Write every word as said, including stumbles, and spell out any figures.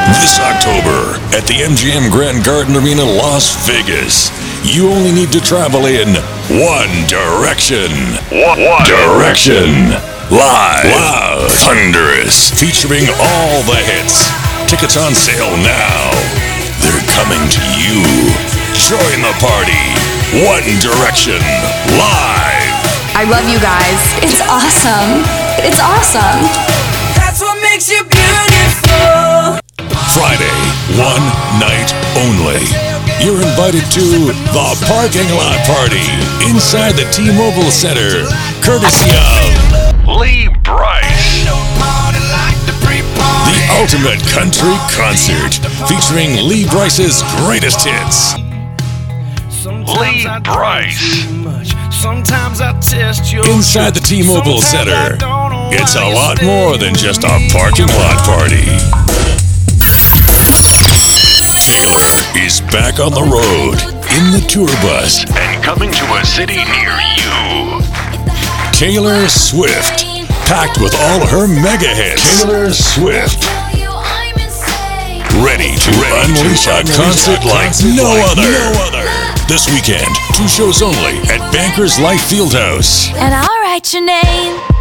This October at the M G M Grand Garden Arena, Las Vegas, you only need to travel in one direction. One, one direction. Live, loud, thunderous, featuring all the hits. Tickets on sale now. They're coming to you. Join the party. One Direction, live. I love you guys. It's awesome. It's awesome. That's what makes you beautiful. Friday, one night only. You're invited to the Parking Lot Party inside the T-Mobile Center, courtesy of Lee Brice. The ultimate country concert featuring Lee Brice's greatest hits. Lee Brice. Inside the T-Mobile Center, it's a lot more than just a parking lot party. Taylor is back on the road in the tour bus and coming to a city near you. Taylor Swift, packed with all her mega hits. Taylor Swift, ready to ready unleash to a unleash concert, a like, concert no, like other. no other. This weekend, two shows only at Bankers Life Fieldhouse. And I'll write your name